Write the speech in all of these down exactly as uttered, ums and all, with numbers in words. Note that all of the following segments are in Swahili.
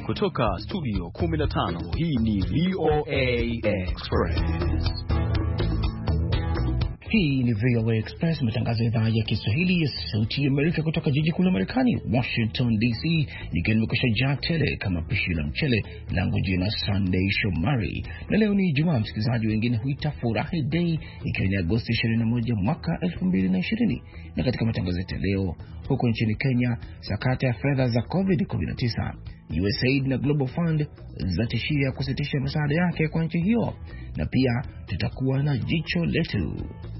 Kutoka studio kumi na tano, hii ni V O A Express. Hii ni V O A Express, matangazo ya idhaa ya Kiswahili ya Sauti ya Amerika kutoka jiji kuu la Marekani, Washington D C. Nikiwa nimekwisha jaa tele kama pishi la mchele, langu jina Sunday Shomari. Na leo ni Ijumaa, msikilizaji, wengine huita Furahi Day, ikiwa ni Agosti ishirini na moja mwaka elfu mbili na ishirini. Na katika matangazo yetu leo, huko nchini Kenya, sakata ya fedha za COVID kumi na tisa, U S A I D na Global Fund zatishia kusitisha msaada yake kwa nchi hiyo. Na pia tutakuwa na jicho letu.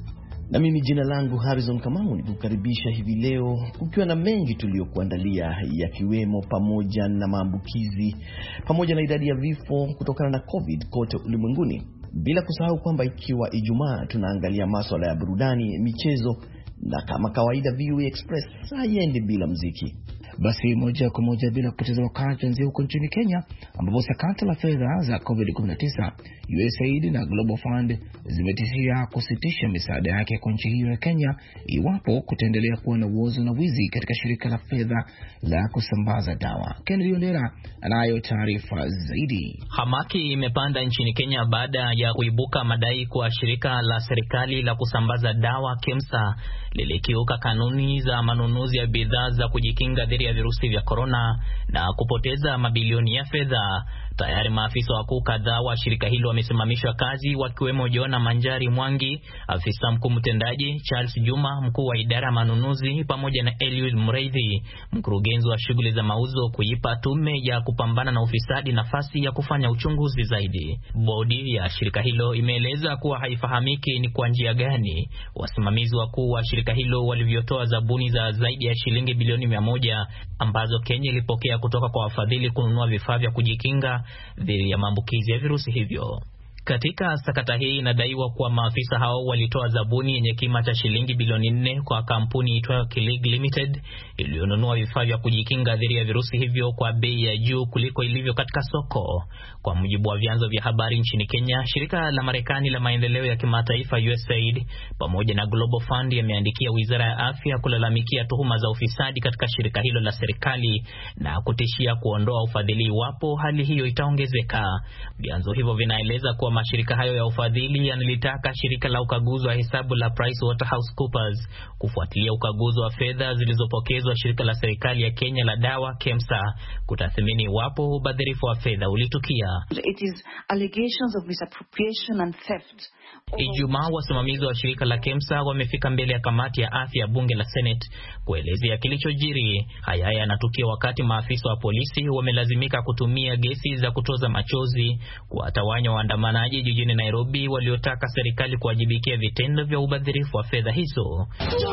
Na mimi jina langu Harrison Kamau, nikukaribisha hivi leo ukiwa na mengi tuliyokuandalia, yakiwemo pamoja na maambukizi pamoja na idadi ya vifo kutokana na COVID kote ulimwenguni. Bila kusahau kwamba ikiwa Ijumaa tunaangalia masuala ya burudani, michezo, na kama kawaida V O A Express haiendi bila muziki. Basi moja kwa moja bila kupoteza wakati, tuanzie huko nchini Kenya, ambapo sakata la fedha za COVID kumi na tisa, U S A I D na Global Fund zimetishia kusitisha misaada yake kwa nchi hiyo ya Kenya iwapo kutaendelea kuwa na uozo na wizi katika shirika la fedha la kusambaza dawa. Kennedy Ondera anayo taarifa zaidi. Hamaki imepanda nchini Kenya baada ya kuibuka madai kwa shirika la serikali la kusambaza dawa KEMSA lilikiuka kanuni za manunuzi ya bidhaa za kujikinga dhidi ya virusi vya corona na kupoteza mabilioni ya fedha. Tayari maafisa wakuu kadhaa wa shirika hilo wamesimamishwa kazi, wakiwemo Jona Manjari Mwangi, afisa mkuu mtendaji, Charles Juma, mkuu wa idara manunuzi, pamoja na Eliud Mreithi, mkurugenzi wa shughuli za mauzo, kuipa tume ya kupambana na ufisadi nafasi ya kufanya uchunguzi zaidi. Bodi ya shirika hilo imeeleza kuwa haifahamiki ni kwa njia gani wasimamizi wakuu wa shirika hilo walivyotoa zabuni za zaidi ya shilingi bilioni mia moja ambazo Kenya ilipokea kutoka kwa wafadhili kununua vifaa vya kujikinga dhidi ya maambukizi ya virusi hivyo. Katika sakata hii inadaiwa kuwa maafisa hao walitoa zabuni yenye kima cha shilingi bilioni nne kwa kampuni itwayo Kilig Limited iliyonunua vifaa vya kujikinga dhidi ya virusi hivyo kwa bei ya juu kuliko ilivyo katika soko. Kwa mujibu wa vyanzo vya habari nchini Kenya, shirika la Marekani la maendeleo ya kimataifa U S A I D pamoja na Global Fund yameandikia Wizara ya Afya kulalamikia tuhuma za ufisadi katika shirika hilo la serikali na kutishia kuondoa ufadhili iwapo hali hiyo itaongezeka. Vyanzo hivyo vinaeleza kuwa mashirika hayo ya ufadhili yanalitaka shirika la ukaguzi wa hesabu la PricewaterhouseCoopers kufuatilia ukaguzi wa fedha zilizopokezwa shirika la serikali ya Kenya la dawa KEMSA, kutathmini iwapo ubadhirifu wa fedha ulitukia. It is allegations of misappropriation and theft. Ijumaa wasimamizi wa shirika la KEMSA wamefika mbele ya kamati ya afya ya bunge la Senate kuelezea kilichojiri. Haya yanatukia wakati maafisa wa polisi wamelazimika kutumia gesi za kutoza machozi kuwatawanya waandamanaji jijini Nairobi waliotaka serikali kuwajibikia vitendo vya ubadhirifu wa fedha hizo.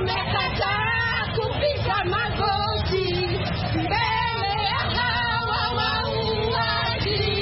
Tumekataa kupiga magoti mbele ya hawa wauaji.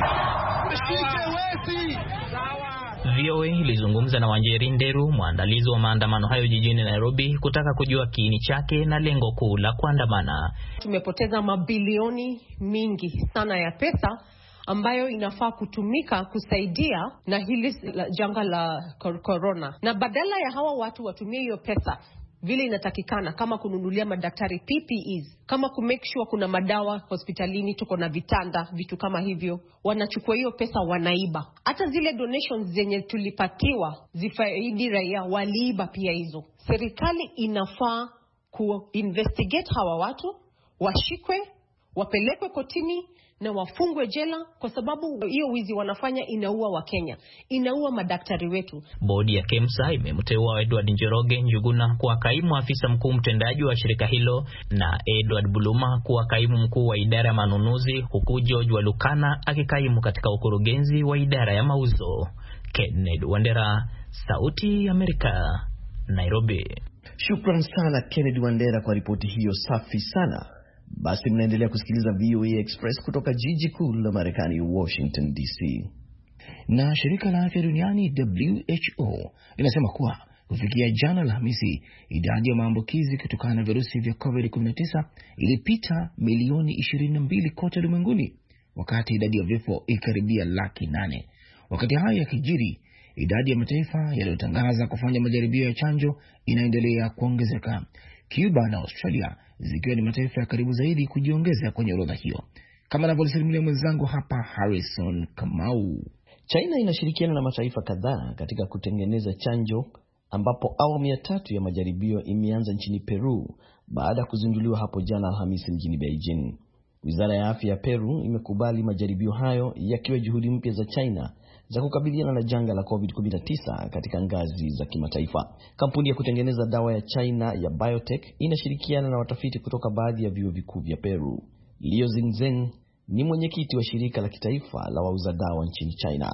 V O A ilizungumza na Wanjeri Nderu, mwandalizi wa maandamano hayo jijini Nairobi, kutaka kujua kiini chake na lengo kuu la kuandamana. Tumepoteza mabilioni mingi sana ya pesa ambayo inafaa kutumika kusaidia na hili janga la corona, na badala ya hawa watu watumie hiyo pesa vile inatakikana, kama kununulia madaktari P P Es, kama ku make sure kuna madawa hospitalini, tuko na vitanda, vitu kama hivyo, wanachukua hiyo pesa wanaiba. Hata zile donations zenye tulipatiwa zifaidi raia, waliiba pia hizo. Serikali inafaa ku investigate hawa watu, washikwe, wapelekwe kotini na wafungwe jela, kwa sababu hiyo wizi wanafanya inaua wa Kenya, inaua madaktari wetu. Bodi ya KEMSA imemteua Edward Njoroge Njuguna kuwa kaimu afisa mkuu mtendaji wa shirika hilo na Edward Buluma kuwa kaimu mkuu wa idara ya manunuzi, huku George Walukana akikaimu katika ukurugenzi wa idara ya mauzo. Kennedy Wandera, Sauti ya Amerika, Nairobi. Shukran sana Kennedy Wandera kwa ripoti hiyo safi sana. Basi mnaendelea kusikiliza V O A Express kutoka jiji kuu la Marekani, Washington D C. Na shirika la afya duniani W H O linasema kuwa kufikia jana Alhamisi, idadi ya maambukizi kutokana na virusi vya COVID kumi na tisa ilipita milioni ishirini na mbili kote ulimwenguni, wakati idadi ya vifo ikaribia laki nane. Wakati haya yakijiri, idadi ya mataifa yaliyotangaza kufanya majaribio ya chanjo inaendelea kuongezeka. Cuba na Australia zikiwa ni mataifa ya karibu zaidi kujiongeza kwenye orodha hiyo. kama anavyosimulia mwenzangu hapa Harrison Kamau. China inashirikiana na mataifa kadhaa katika kutengeneza chanjo, ambapo awamu ya tatu ya majaribio imeanza nchini Peru baada ya kuzinduliwa hapo jana Alhamisi mjini Beijing. Wizara ya afya ya Peru imekubali majaribio hayo yakiwa juhudi mpya za China za kukabiliana na janga la covid kumi na tisa katika ngazi za kimataifa. Kampuni ya kutengeneza dawa ya China ya Biotech inashirikiana na watafiti kutoka baadhi ya vyuo vikuu vya Peru. Liu Xingzhen ni mwenyekiti wa shirika la kitaifa la wauza dawa nchini China.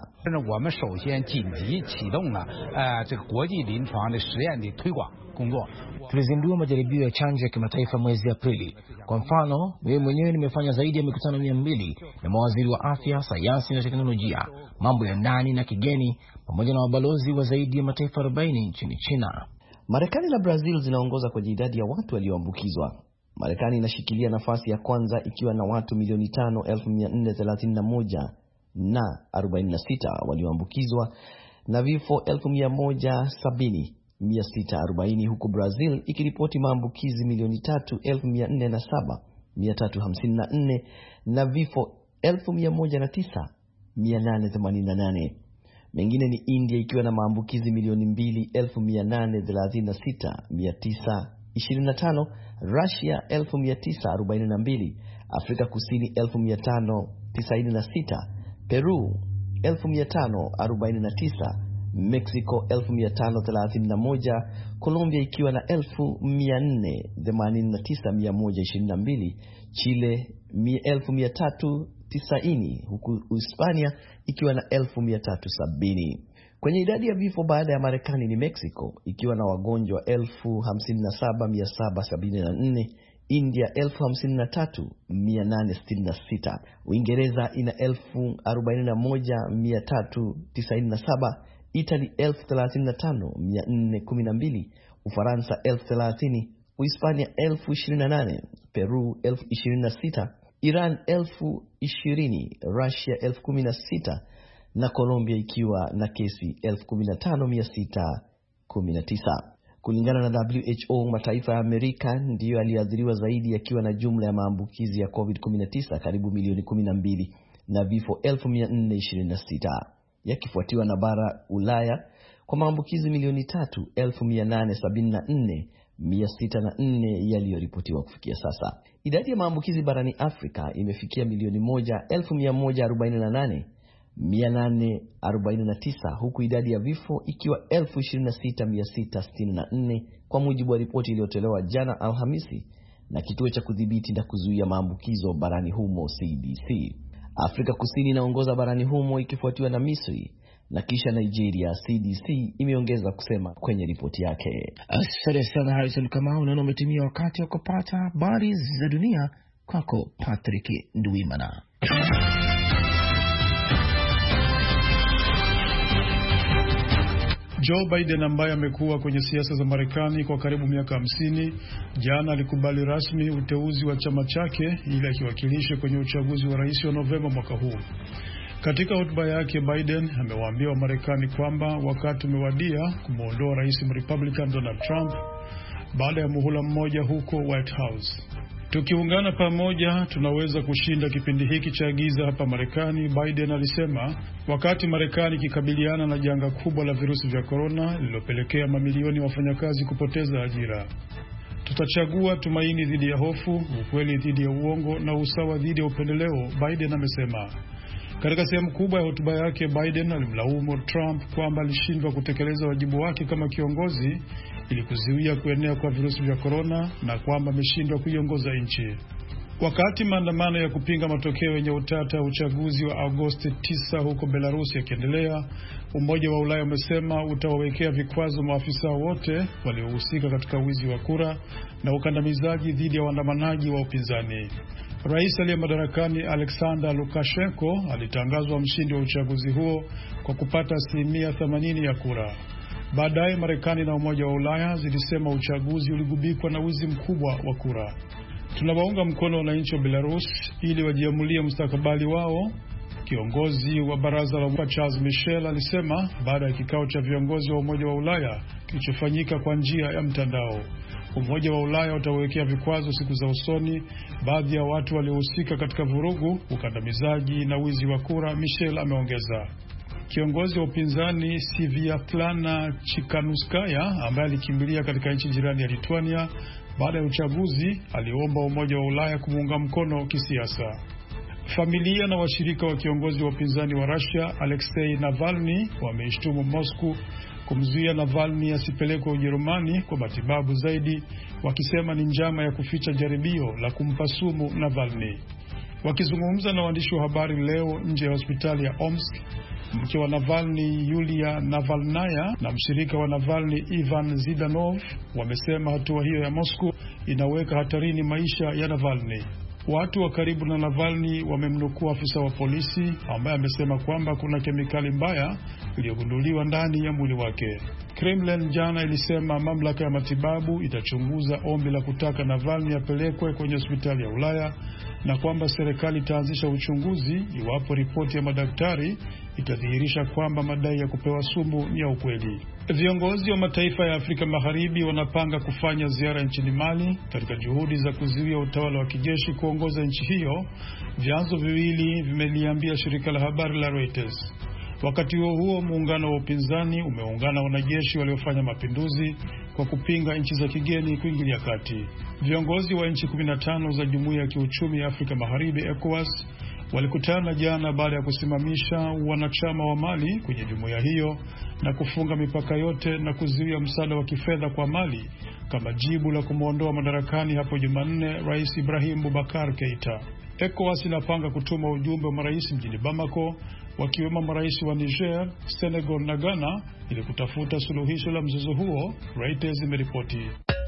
Tulizindua majaribio ya chanjo ya kimataifa mwezi Aprili. Kwa mfano, mimi mwenyewe nimefanya zaidi ya mikutano mia mbili na mawaziri wa afya, sayansi na teknolojia, mambo ya ndani na kigeni, pamoja na mabalozi wa zaidi ya mataifa arobaini nchini China. Marekani na Brazil zinaongoza kwenye idadi ya watu walioambukizwa. Marekani inashikilia nafasi ya kwanza ikiwa na watu milioni tano elfu mia nne thelathini na moja na arobaini na sita walioambukizwa na vifo elfu mia moja sabini mia sita arobaini, huku Brazil ikiripoti maambukizi milioni tatu elfu mia nne na saba mia tatu hamsini na nne na vifo elfu mia moja na tisa mia nane themanini na nane. Mengine ni India ikiwa na maambukizi milioni mbili elfu mia nane thelathini na sita mia tisa ishirini na tano, Russia elfu mia tisa arobaini na mbili, Afrika Kusini elfu mia tano tisaini na sita, Peru elfu mia tano arobaini na tisa, Mexico elfu mia tano thelathini na moja, Colombia ikiwa na elfu mia nne themanini na tisa mia moja ishirini na mbili, Chile elfu mia tatu tisaini, huku Hispania ikiwa na elfu mia tatu sabini. Kwenye idadi ya vifo baada ya Marekani ni Mexico ikiwa na wagonjwa elfu hamsini na saba mia saba sabini na nne, India elfu hamsini na tatu mia nane sitini na sita, Uingereza ina elfu arobaini na moja mia tatu tisaini na saba, Italy elfu thelathini na tano mia nne kumi na mbili, Ufaransa elfu thelathini, Uhispania elfu ishirini na nane, Peru elfu ishirini na sita, Iran elfu ishirini, Russia elfu kumi na sita na Colombia ikiwa na kesi elfu kumi na tano mia sita kumi na tisa. Kulingana na W H O, mataifa ya Amerika ndiyo yaliathiriwa zaidi yakiwa na jumla ya maambukizi ya covid kumi na tisa karibu milioni kumi na mbili na vifo elfu mia nne ishirini na sita, yakifuatiwa na bara Ulaya kwa maambukizi milioni tatu elfu mia nane sabini na nne mia sita na nne yaliyoripotiwa kufikia sasa. Idadi ya maambukizi barani Afrika imefikia milioni moja elfu mia moja arobaini na nane mia nane arobaini na tisa, huku idadi ya vifo ikiwa elfu ishirini na sita mia sita sitini na nne kwa mujibu wa ripoti iliyotolewa jana Alhamisi na kituo cha kudhibiti na kuzuia maambukizo barani humo C D C. Afrika Kusini inaongoza barani humo ikifuatiwa na Misri na kisha Nigeria, C D C imeongeza kusema kwenye ripoti yake. Asante sana Harrison Kamau, na umetimia wakati wa kupata habari za dunia kwako Patrick Ndwimana. Joe Biden ambaye amekuwa kwenye siasa za Marekani kwa karibu miaka hamsini, jana alikubali rasmi uteuzi wa chama chake ili akiwakilishe kwenye uchaguzi wa rais wa Novemba mwaka huu. Katika hotuba yake, Biden amewaambia wa Marekani kwamba wakati umewadia kumuondoa rais Republican Donald Trump baada ya muhula mmoja huko White House. Tukiungana pamoja tunaweza kushinda kipindi hiki cha giza hapa Marekani, Biden alisema, wakati Marekani ikikabiliana na janga kubwa la virusi vya corona lililopelekea mamilioni ya wafanyakazi kupoteza ajira. Tutachagua tumaini dhidi ya hofu, ukweli dhidi ya uongo na usawa dhidi ya upendeleo, Biden amesema. Katika sehemu kubwa ya hotuba yake, Biden alimlaumu Trump kwamba alishindwa kutekeleza wajibu wake kama kiongozi ili kuzuia kuenea kwa virusi vya corona na kwamba ameshindwa kuiongoza nchi. Wakati maandamano ya kupinga matokeo yenye utata ya uchaguzi wa Agosti tisa huko Belarus yakiendelea, Umoja wa Ulaya umesema utawawekea vikwazo maafisa wote waliohusika katika wizi wa kura na ukandamizaji dhidi ya waandamanaji wa upinzani. Rais aliye madarakani Alexander Lukashenko alitangazwa mshindi wa uchaguzi huo kwa kupata asilimia themanini ya kura. Baadaye Marekani na Umoja wa Ulaya zilisema uchaguzi uligubikwa na wizi mkubwa wa kura. Tunawaunga mkono wananchi wa Belarus ili wajiamulie mustakabali wao, kiongozi wa baraza la Charles Michel alisema baada ya kikao cha viongozi wa Umoja wa Ulaya kilichofanyika kwa njia ya mtandao. Umoja wa Ulaya utawekea vikwazo siku za usoni baadhi ya watu waliohusika katika vurugu, ukandamizaji na wizi wa kura, Michel ameongeza. Kiongozi wa upinzani Sviatlana Chikanuskaya ambaye alikimbilia katika nchi jirani ya Lithuania baada ya uchaguzi aliomba Umoja wa Ulaya kumuunga mkono kisiasa. Familia na washirika wa kiongozi wa upinzani wa Russia Alexei Navalny wameishtumu Moscow kumzuia Navalny asipelekwe Ujerumani kwa matibabu zaidi, wakisema ni njama ya kuficha jaribio la kumpa sumu Navalny. Wakizungumza na waandishi wa habari leo nje ya hospitali ya Omsk, mke wa Navalny Yulia Navalnaya na mshirika wa Navalny Ivan Zidanov wamesema hatua hiyo ya Moscow inaweka hatarini maisha ya Navalny. Watu wa karibu na Navalny wamemnukuu afisa wa polisi ambaye amesema kwamba kuna kemikali mbaya iliyogunduliwa ndani ya mwili wake. Kremlin jana ilisema mamlaka ya matibabu itachunguza ombi la kutaka Navalny apelekwe kwenye hospitali ya Ulaya na kwamba serikali itaanzisha uchunguzi iwapo ripoti ya madaktari itadhihirisha kwamba madai ya kupewa sumu ni ya ukweli. Viongozi wa mataifa ya Afrika Magharibi wanapanga kufanya ziara nchini Mali katika juhudi za kuzuia utawala wa kijeshi kuongoza nchi hiyo, vyanzo viwili vimeliambia shirika la habari la Reuters. Wakati huo huo, muungano wa upinzani umeungana wanajeshi waliofanya mapinduzi kwa kupinga nchi za kigeni kuingilia kati. Viongozi wa nchi kumi na tano za Jumuiya ya Kiuchumi ya Afrika Magharibi ECOWAS walikutana jana baada ya kusimamisha wanachama wa Mali kwenye jumuiya hiyo na kufunga mipaka yote na kuzuia msaada wa kifedha kwa Mali kama jibu la kumuondoa madarakani hapo Jumanne Rais Ibrahim Boubacar Keita. ECOWAS inapanga kutuma ujumbe wa marais mjini Bamako, wakiwemo marais wa Niger, Senegal na Ghana ili kutafuta suluhisho la mzozo huo, Reuters imeripoti.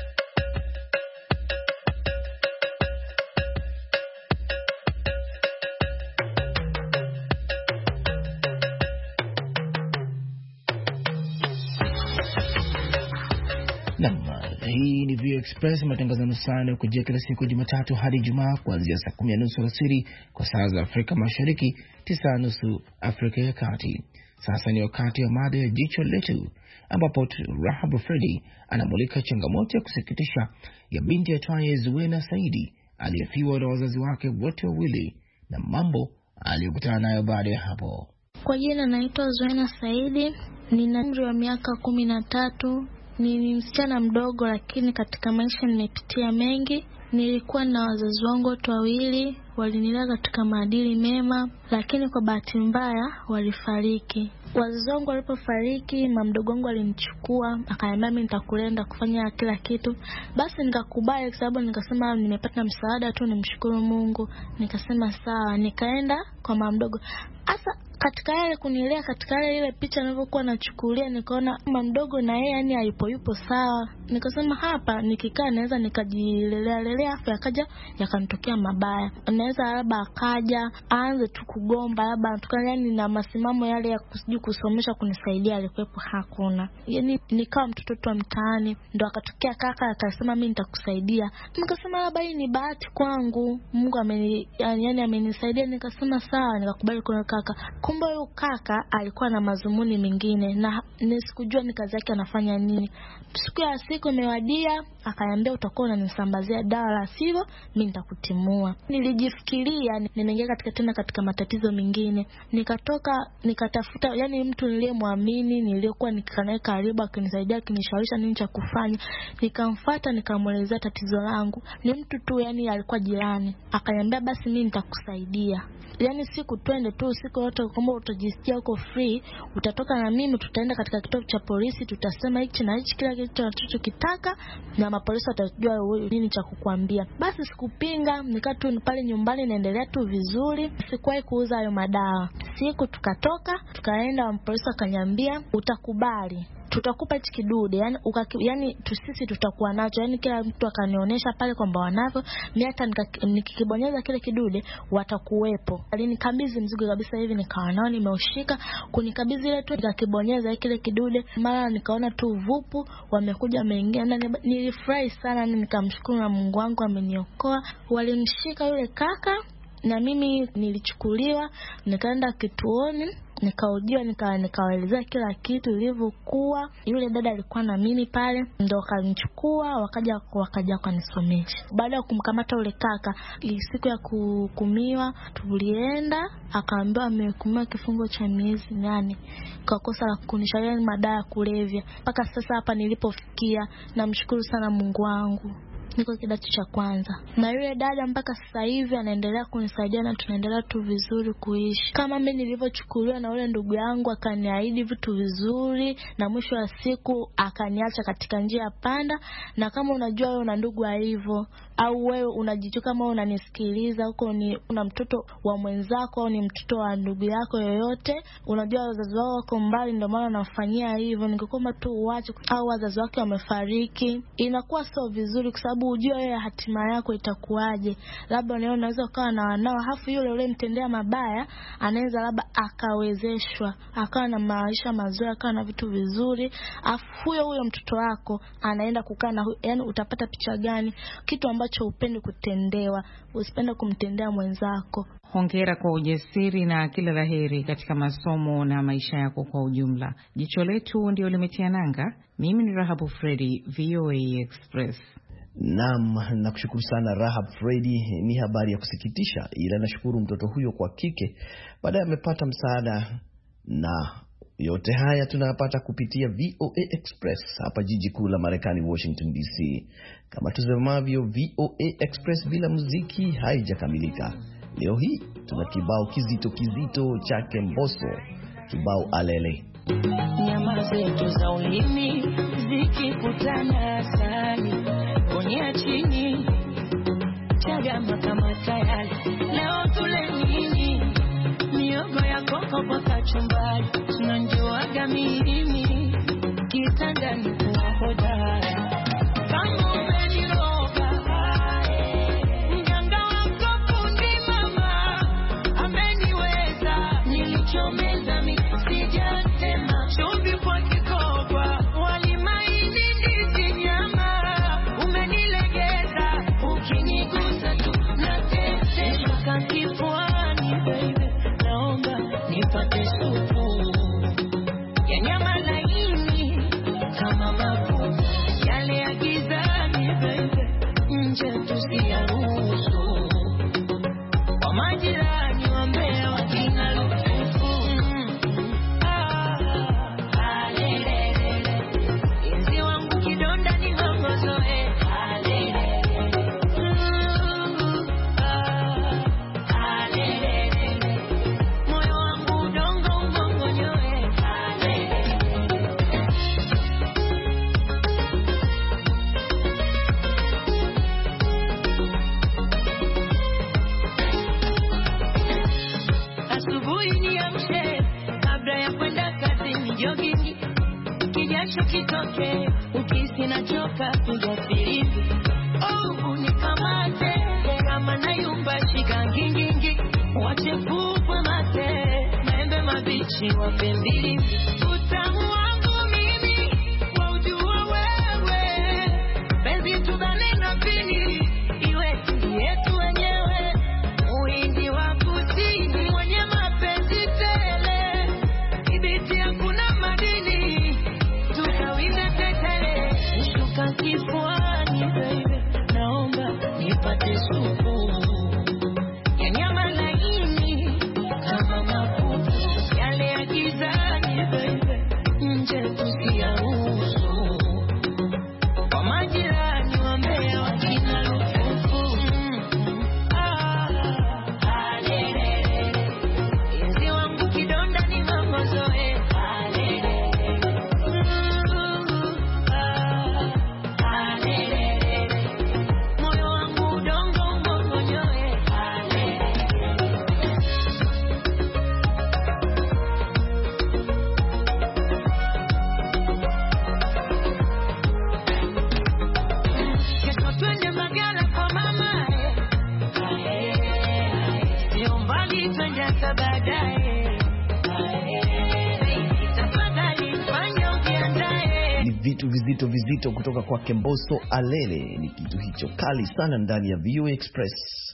Hii ni V O A Express, matangazo nusu saa kujia kila siku Jumatatu hadi Ijumaa kuanzia saa kumi na nusu alasiri kwa saa za Afrika Mashariki, tisa na nusu Afrika ya Kati. Sasa ni wakati wa mada ya jicho letu, ambapo Rahabu Fredi anamulika changamoto ya kusikitisha ya binti aitwaye Zuena Saidi aliyefiwa na wazazi wake wote wawili na mambo aliyokutana nayo baada ya hapo. Kwa jina naitwa Zuena Saidi, nina umri wa miaka kumi na tatu. Ni msichana mdogo, lakini katika maisha nimepitia mengi. Nilikuwa na wazazi wangu wote wawili, walinilea katika maadili mema, lakini kwa bahati mbaya walifariki. Wazazi wangu walipofariki, mama mdogo wangu alinichukua, akaniambia mimi nitakulenda kufanya kila kitu. Basi nikakubali kwa sababu nikasema nimepata msaada tu, nimshukuru Mungu. Nikasema sawa, nikaenda kwa mama mdogo. Asa katika yale kunilea, katika yale ile picha nilivyokuwa nachukulia, nikaona mama mdogo na yeye yani alipo yupo sawa. Nikasema hapa nikikaa naweza nikajilelea lelea, afa akaja yakanitokea mabaya. Naweza labda akaja aanze tu kugomba, labda tukana yani na masimamo yale ya kusiju kusomesha kunisaidia alikuwepo hakuna. Yani nikawa mtoto wa mtaani, ndo akatokea kaka akasema mimi nitakusaidia. Nikasema labda hii ni bahati kwangu, Mungu ameni yani, yani amenisaidia. Nikasema sawa, nikakubali kwa kaka. Kumbe huyo kaka alikuwa na mazumuni mengine na nisikujua ni kazi yake anafanya nini. Siku ya siku imewadia, akaniambia utakuwa unanisambazia dawa, la sivyo mimi nitakutimua. Nilijifikiria nimeingia katika tena katika matatizo mengine. Nikatoka nikatafuta yani mtu niliyemwamini, niliyokuwa nikanae karibu akinisaidia, akinishawisha nini cha kufanya. Nikamfuata nikamuelezea tatizo langu. Ni mtu tu yani alikuwa jirani. Akaniambia basi mimi nitakusaidia. Yani siku twende tu siku yote, kama utajisikia uko free utatoka na mimi, tutaenda katika kituo cha polisi, tutasema hichi na hichi kila kitu tunachokitaka na mapolisi watajua nini cha kukuambia. Basi sikupinga, nikaa tu pale nyumbani naendelea tu vizuri, sikuwahi kuuza hayo madawa. Siku tukatoka tukaenda, mapolisi akaniambia utakubali, tutakupa hichi kidude yani ukaki, yani sisi tutakuwa nacho. Yani kila mtu akanionyesha pale kwamba wanavyo, mimi hata nikikibonyeza kile kidude watakuwepo. Alinikabidhi mzigo kabisa hivi, nikawa nao nimeushika, kunikabidhi ile tu nikakibonyeza kile kidude, mara nikaona tu vupu wamekuja wameingia ndani. Nilifurahi sana, nikamshukuru na Mungu wangu ameniokoa. Walimshika yule kaka Na mimi nilichukuliwa nikaenda kituoni, nikahojiwa, nika nikawaelezea kila kitu ilivyokuwa. Yule dada alikuwa na mimi pale, ndo akanichukua wakaja wakaja kanisomesha. Baada ya kumkamata ule kaka, siku ya kuhukumiwa tulienda, akaambiwa amehukumiwa kifungo cha miezi nane kwa kosa la kunishauri madawa ya kulevya. Mpaka sasa hapa nilipofikia, namshukuru sana Mungu wangu. Niko kidato cha kwanza. Na yule dada mpaka sasa hivi anaendelea kunisaidia na tunaendelea tu vizuri kuishi. Kama mimi nilivyochukuliwa na yule ndugu yangu, akaniahidi vitu vizuri na mwisho wa siku akaniacha katika njia panda. Na kama unajua wewe una ndugu hivyo, au wewe unajijua kama unanisikiliza huko, ni una mtoto wa mwenzako au ni mtoto wa ndugu yako yoyote, unajua wazazi wao wako mbali ndio maana anafanyia hivyo, ningekuomba tu uache, au wazazi wake wamefariki, inakuwa sio vizuri kwa sababu ujue wewe hatima yako itakuaje. Labda leo unaweza ukawa na wanao, hafu yule yule mtendea mabaya anaweza labda akawezeshwa, akawa na maisha mazuri, akawa na vitu vizuri, afu huyo huyo mtoto wako anaenda kukaa na, yani utapata picha gani? Kitu ambacho upendi kutendewa, usipende kumtendea mwenzako. Hongera kwa ujasiri na kila laheri katika masomo na maisha yako kwa ujumla. Jicho letu ndio limetia nanga. Mimi ni Rahabu Fredi, V O A Express. Naam, nakushukuru sana Rahab Fredi. Ni habari ya kusikitisha, ila nashukuru mtoto huyo kwa kike baadaye amepata msaada. Na yote haya tunayapata kupitia V O A Express hapa jiji kuu la Marekani, Washington D C. Kama tusemavyo, V O A Express bila muziki haijakamilika. Leo hii tuna kibao kizito kizito chake Mbosso, kibao Alele. Nyama zetu za ulimi zikikutana asali konya chini chagama kama tayari. Leo tule nini? Miogo ya koko kwa kachumbari, tunanjoaga mimi kitandani kwa hodari. Kama umeniroga mganga wako fundi mama ameniweza, nilichomeza mimi sijatema. Chumvi kwa kikogwa, wali maini ndizi nyama, umenilegeza ukinigusa tu nateseka. Kakifuani baby, naomba nipate supu ya nyama laini kama mafuta yale ya gizani baby, nje tusiyaruhusu kwa majirani wa Mbeya wakina lufufu. Inzi wangu kidonda ni ngozoe. Moyo wangu udongo umongonyoe. Asubuhi niamshe kabla ya kwenda kazini, jogging kijasho kitoke, ukisi na choka kuja filimbi. Oh, unikamate kama nayumba shika ngingingi, wache fufwe mate maembe mabichi wape mbili. Utamu wangu mimi waujua wewe, penzi tubane na pini iwe yetu wenyewe. Uindi wa kusini mwenye mapenzi tele, ibiti hakuna madini tukawize tetele. Shuka kifuani baby, naomba nipate supu ya nyama laini kama mafuta yale ya gizani baby, nje tusiyaruhusu kwa majirani wa Mbeya wakina lufufu. Inzi wangu kidonda ni ngozoe. Moyo wangu udongo umongonyoe. Kesho twende Mbagala kwa mama, sio mbali twende hata baadaye. Tafadhali fanya ujiandae. Ni vitu vizito vizito kutoka kwa Mbosso. Alele ni kitu hicho kali sana ndani ya V O A Express.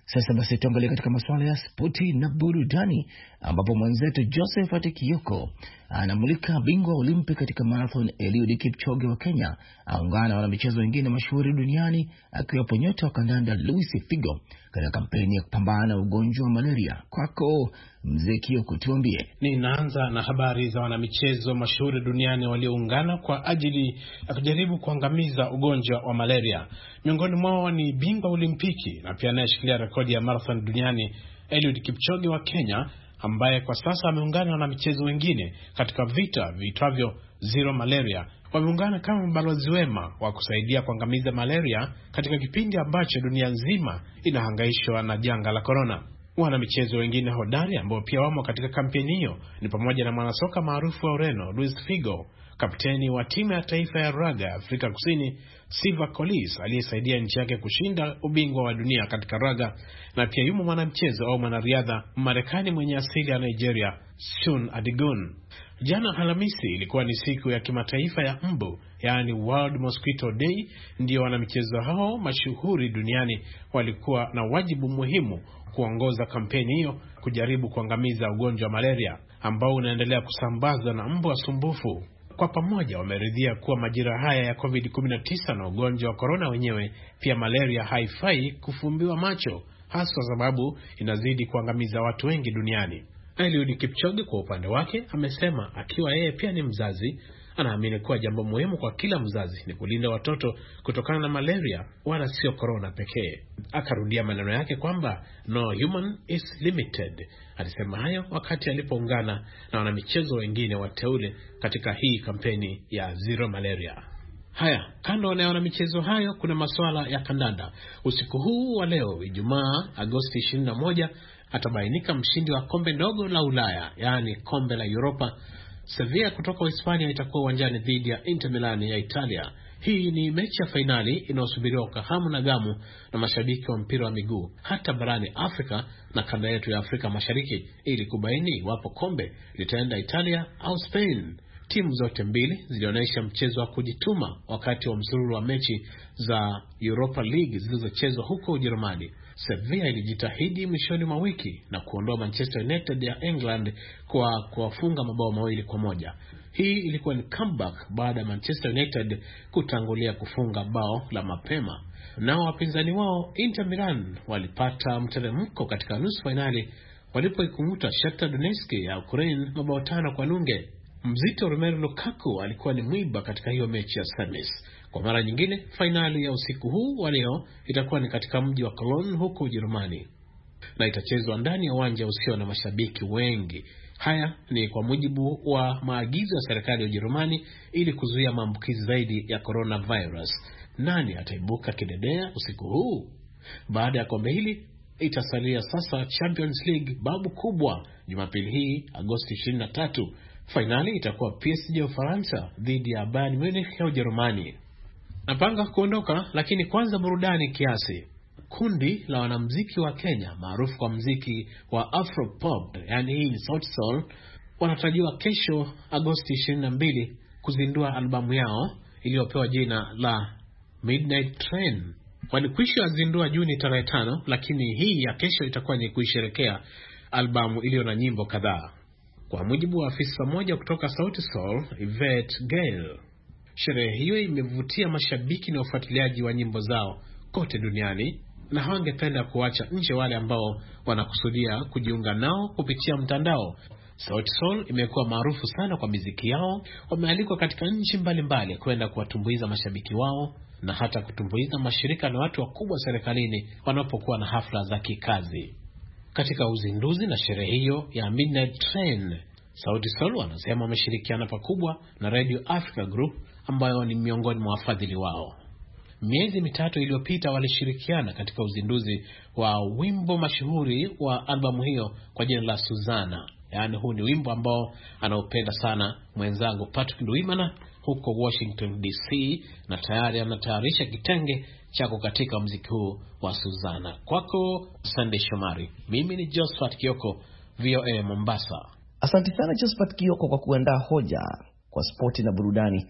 Sasa basi tuangalie katika masuala ya spoti na burudani, ambapo mwenzetu Josephat Kioko anamulika bingwa Olympic katika marathon Eliud Kipchoge wa Kenya aungana na wanamichezo wengine mashuhuri duniani akiwapo nyota wa kandanda Luis Figo katika kampeni ya kupambana na ugonjwa wa malaria. Kwako mzee Kioko, tuambie. Ninaanza na habari za wanamichezo mashuhuri duniani walioungana kwa ajili ya kujaribu kuangamiza ugonjwa wa malaria. Miongoni mwao ni bingwa Olimpiki na pia anayeshikilia rekodi ya marathon duniani Eliud Kipchoge wa Kenya, ambaye kwa sasa ameungana na michezo wengine katika vita viitwavyo Zero Malaria. Wameungana kama mabalozi wema wa kusaidia kuangamiza malaria katika kipindi ambacho dunia nzima inahangaishwa na janga la corona. Wana michezo wengine hodari ambao pia wamo katika kampeni hiyo ni pamoja na mwanasoka maarufu wa Ureno Luis Figo, kapteni wa timu ya taifa ya raga ya Afrika Kusini Siva Kolis aliyesaidia nchi yake kushinda ubingwa wa dunia katika raga, na pia yumo mwanamchezo au mwanariadha Marekani mwenye asili ya Nigeria Seun Adigun. Jana Alhamisi ilikuwa ni siku ya kimataifa ya mbu, yani World Mosquito Day. Ndio wanamichezo hao mashuhuri duniani walikuwa na wajibu muhimu kuongoza kampeni hiyo kujaribu kuangamiza ugonjwa wa malaria ambao unaendelea kusambazwa na mbu wasumbufu. Kwa pamoja wameridhia kuwa majira haya ya covid kumi na tisa na ugonjwa wa corona wenyewe pia malaria haifai kufumbiwa macho, hasa sababu inazidi kuangamiza watu wengi duniani. Eliud Kipchoge kwa upande wake amesema akiwa yeye pia ni mzazi, anaamini kuwa jambo muhimu kwa kila mzazi ni kulinda watoto kutokana na malaria wala sio corona pekee. Akarudia maneno yake kwamba no human is limited. Alisema hayo wakati alipoungana na wanamichezo wengine wateule katika hii kampeni ya Zero Malaria. Haya, kando na wanamichezo hayo kuna masuala ya kandanda. Usiku huu wa leo Ijumaa Agosti ishirini na moja atabainika mshindi wa kombe ndogo la Ulaya, yani kombe la Europa. Sevilla kutoka Hispania itakuwa uwanjani dhidi ya Inter Milan ya Italia. Hii ni mechi ya fainali inayosubiriwa kwa hamu na gamu na mashabiki wa mpira wa miguu hata barani Afrika na kanda yetu ya Afrika Mashariki, ili kubaini iwapo kombe litaenda Italia au Spain. Timu zote mbili zilionyesha mchezo wa kujituma wakati wa msururu wa mechi za Europa League zilizochezwa huko Ujerumani. Sevilla ilijitahidi mwishoni mwa wiki na kuondoa Manchester United ya England kwa kuwafunga mabao mawili kwa moja. Hii ilikuwa ni comeback baada ya Manchester United kutangulia kufunga bao la mapema. Nao wapinzani wao Inter Milan walipata mteremko katika nusu finali walipoikunguta Shakhtar Donetsk ya Ukraine mabao tano kwa nunge. Mzito Romelu Lukaku alikuwa ni mwiba katika hiyo mechi ya semis. Kwa mara nyingine, finali ya usiku huu wa leo itakuwa ni katika mji wa Cologne huko Ujerumani, na itachezwa ndani ya uwanja usio na mashabiki wengi. Haya ni kwa mujibu wa maagizo ya serikali ya Ujerumani ili kuzuia maambukizi zaidi ya coronavirus. Nani ataibuka kidedea usiku huu? Baada ya kombe hili itasalia sasa Champions League, babu kubwa. Jumapili hii Agosti ishirini na tatu finali itakuwa P S G ya Ufaransa dhidi ya Bayern Munich ya Ujerumani. Napanga kuondoka, lakini kwanza burudani kiasi. Kundi la wanamuziki wa Kenya maarufu kwa muziki wa Afro Pop, yani hii ni Sauti Sol, wanatarajiwa kesho Agosti ishirini na mbili kuzindua albamu yao iliyopewa jina la Midnight Train. Walikwisha zindua Juni tarehe tano, lakini hii ya kesho itakuwa ni kuisherekea albamu iliyo na nyimbo kadhaa. Kwa mujibu wa afisa mmoja kutoka Sauti Sol, Yvette Gale, sherehe hiyo imevutia mashabiki na wafuatiliaji wa nyimbo zao kote duniani, na hawangependa kuacha nje wale ambao wanakusudia kujiunga nao kupitia mtandao. Sauti Sol imekuwa maarufu sana kwa muziki yao. Wamealikwa katika nchi mbalimbali kwenda kuwatumbuiza mashabiki wao na hata kutumbuiza mashirika na watu wakubwa serikalini wanapokuwa na hafla za kikazi. Katika uzinduzi na sherehe hiyo ya Midnight Train, Sauti Sol wanasema wameshirikiana pakubwa na Radio Africa Group ambayo ni miongoni mwa wafadhili wao. Miezi mitatu iliyopita walishirikiana katika uzinduzi wa wimbo mashuhuri wa albamu hiyo kwa jina la Suzana. Yaani huu ni wimbo ambao anaupenda sana mwenzangu Patrick Nduimana huko Washington D C, na tayari anatayarisha kitenge chako katika muziki huu wa Suzana. Kwako Sunday Shomari, mimi ni Josephat Kioko, V O A Mombasa. Asante sana Josephat Kioko kwa kuandaa hoja kwa spoti na burudani.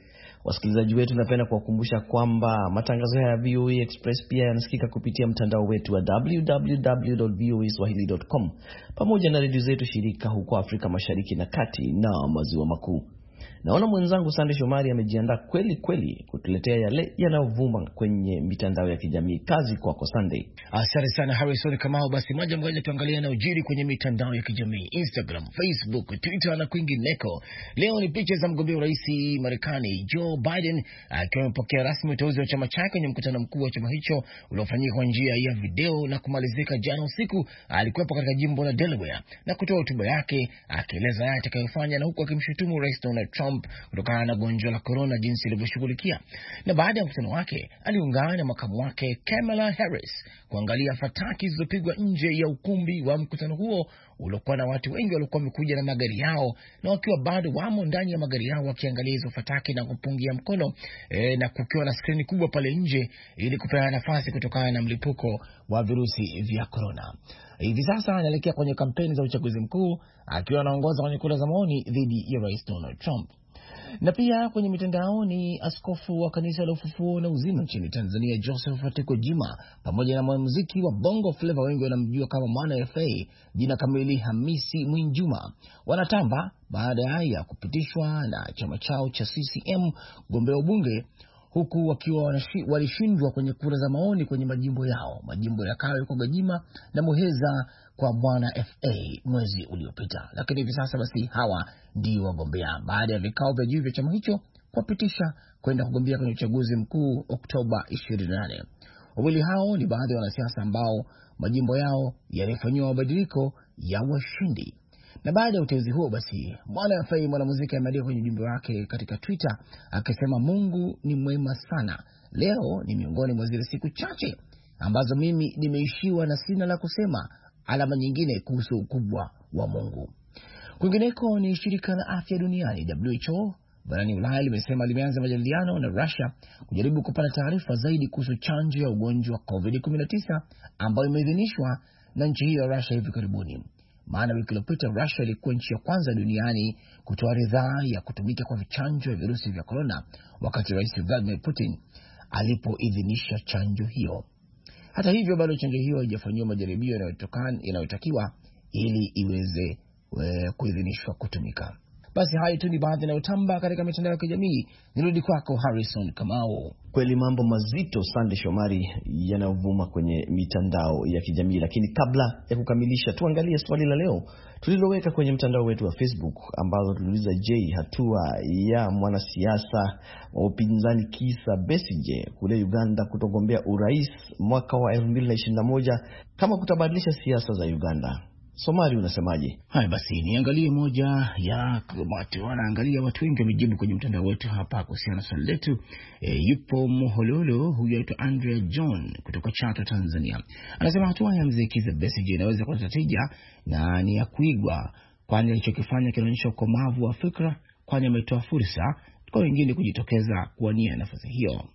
Wasikilizaji wetu, napenda kuwakumbusha kwamba matangazo ya V O A Express pia yanasikika kupitia mtandao wetu wa w w w dot v o a swahili dot com pamoja na redio zetu shirika huko Afrika Mashariki na Kati na Maziwa Makuu. Naona mwenzangu Sande Shomari amejiandaa kweli kweli kutuletea yale yanayovuma kwenye mitandao ya kijamii. Kazi kwako Sande. Asante sana Harrison Kamau. Basi moja moja tuangalie yanayojiri kwenye mitandao ya kijamii, Instagram, Facebook, Twitter na kwingineko. Leo ni picha za mgombea urais Marekani Joe Biden akiwa amepokea rasmi uteuzi wa chama chake kwenye mkutano mkuu wa chama hicho uliofanyika kwa njia ya video na kumalizika jana usiku. Alikuwepo katika jimbo la Delaware na kutoa hotuba yake akieleza yale atakayofanya, na huku akimshutumu Rais Donald Trump kutokana na gonjwa la corona jinsi ilivyoshughulikia. Na baada ya mkutano wake aliungana na makamu wake Kamala Harris kuangalia fataki zilizopigwa nje ya ukumbi wa mkutano huo uliokuwa na watu wengi waliokuwa wamekuja na magari yao, na wakiwa bado wamo ndani ya magari yao wakiangalia hizo fataki na kupungia mkono e, na kukiwa na skrini kubwa pale nje ili kupeana nafasi kutokana na mlipuko wa virusi vya corona. Hivi sasa anaelekea kwenye kampeni za uchaguzi mkuu akiwa anaongoza kwenye kura za maoni dhidi ya Rais Donald Trump. Na pia kwenye mitandao ni askofu wa kanisa la Ufufuo na Uzima nchini Tanzania Joseph Wateko Jima pamoja na mwanamuziki wa Bongo Flava wengi wanamjua kama Mwana F A, jina kamili Hamisi Mwinjuma, wanatamba baada ya kupitishwa na chama chao cha C C M gombea ubunge, huku wakiwa walishindwa kwenye kura za maoni kwenye majimbo yao, majimbo ya Kawe kwa Gajima na Muheza kwa Bwana F A mwezi uliopita. Lakini hivi sasa basi hawa ndio wagombea baada ya vikao vya juu vya chama hicho kuwapitisha kwenda kugombea kwenye uchaguzi mkuu Oktoba ishirini na nane. Wawili hao ni baadhi ya wanasiasa ambao majimbo yao yalifanywa mabadiliko ya washindi. Na baada ya uteuzi huo basi Bwana F A mwanamuziki ameandika kwenye ujumbe wake katika Twitter akisema, Mungu ni mwema sana. Leo ni miongoni mwa zile siku chache ambazo mimi nimeishiwa na sina la kusema alama nyingine kuhusu ukubwa wa Mungu. Kwingineko ni shirika la afya duniani W H O barani Ulaya limesema limeanza majadiliano na Russia kujaribu kupata taarifa zaidi kuhusu chanjo ya ugonjwa wa covid kumi na tisa ambayo imeidhinishwa na nchi hiyo ya Russia hivi karibuni. Maana wiki iliyopita Russia ilikuwa nchi ya kwanza duniani kutoa ridhaa ya kutumika kwa chanjo ya virusi vya corona wakati Rais Vladimir Putin alipoidhinisha chanjo hiyo. Hata hivyo bado chanjo hiyo haijafanywa majaribio yanayotakiwa ili iweze kuidhinishwa kutumika. Basi hayo tu ni baadhi na utamba katika mitandao ya kijamii. Nirudi kwako Harrison Kamau. Kweli mambo mazito Sande Shomari yanayovuma kwenye mitandao ya kijamii, lakini kabla ya kukamilisha tuangalie swali la leo tuliloweka kwenye mtandao wetu wa Facebook ambalo tuliuliza, je, hatua ya mwanasiasa wa upinzani Kizza Besigye kule Uganda kutogombea urais mwaka wa elfu mbili na ishirini na moja kama kutabadilisha siasa za Uganda? Somari unasemaje? Hai basi niangalie moja ya watu wanaangalia watu wengi wamejibu kwenye mtandao wetu hapa kuhusiana na swali letu. E, yupo Mohololo huyu aitwa Andrea John kutoka Chato Tanzania. Anasema hatua ya mzee Kizza Besigye inaweza kuleta tija na ni ya kuigwa, kwani alichokifanya kinaonyesha ukomavu wa fikra, kwani ametoa fursa kwa wengine kujitokeza kuwania nafasi hiyo.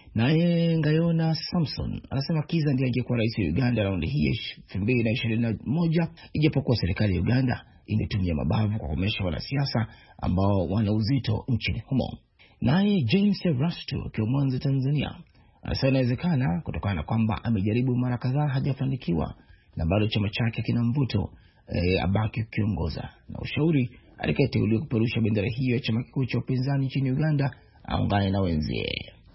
Naye Ngayona Samson anasema Kizza ndiye angekuwa rais wa Uganda raundi hii elfu mbili na ishirini na moja, ijapokuwa serikali ya Uganda imetumia mabavu kwa kukomesha wanasiasa ambao wana uzito nchini humo. Naye James Rastu akiwa Mwanza Tanzania anasema inawezekana kutokana na kwamba amejaribu mara kadhaa hajafanikiwa na bado chama chake kina mvuto e, abaki kiongoza, na ushauri alikayeteuliwa kuperusha bendera hiyo ya chama kikuu cha upinzani nchini Uganda aungane na wenzie.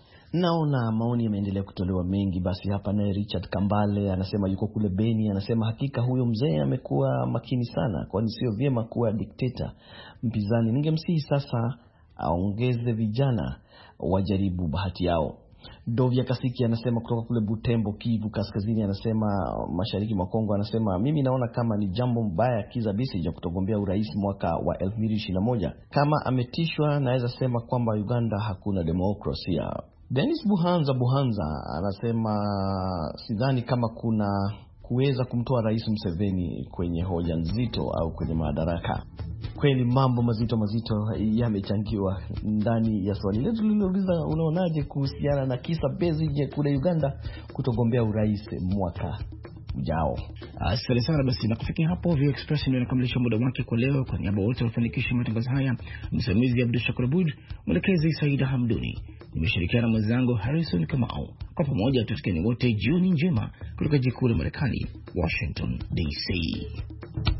Naona maoni yameendelea kutolewa mengi. Basi hapa naye Richard Kambale anasema yuko kule Beni, anasema hakika huyo mzee amekuwa makini sana, kwani sio vyema kuwa dikteta mpinzani. Ningemsihi sasa aongeze vijana wajaribu bahati yao. Dovya Kasiki anasema kutoka kule Butembo, Kivu Kaskazini, anasema mashariki mwa Kongo, anasema mimi naona kama ni jambo mbaya Kizza Besigye kutogombea urais mwaka wa elfu mbili ishirini na moja. Kama ametishwa naweza sema kwamba Uganda hakuna demokrasia. Dennis Buhanza Buhanza anasema sidhani kama kuna kuweza kumtoa Rais Museveni kwenye hoja nzito au kwenye madaraka. Kweli mambo mazito mazito yamechangiwa ndani ya swali letu lililouliza, unaonaje kuhusiana na Kizza Besigye kule Uganda kutogombea urais mwaka ujao. Asante sana. Basi na kufikia hapo Vio Express ndio inakamilisha muda wake kwa leo. Kwa niaba wote wafanikisha matangazo haya, msimamizi Abdul Shakur Abud, mwelekezi Saida Hamduni, nimeshirikiana na mwenzangu Harrison Kamau. Kwa pamoja tutakieni wote jioni njema kutoka jikuu la Marekani, Washington D C.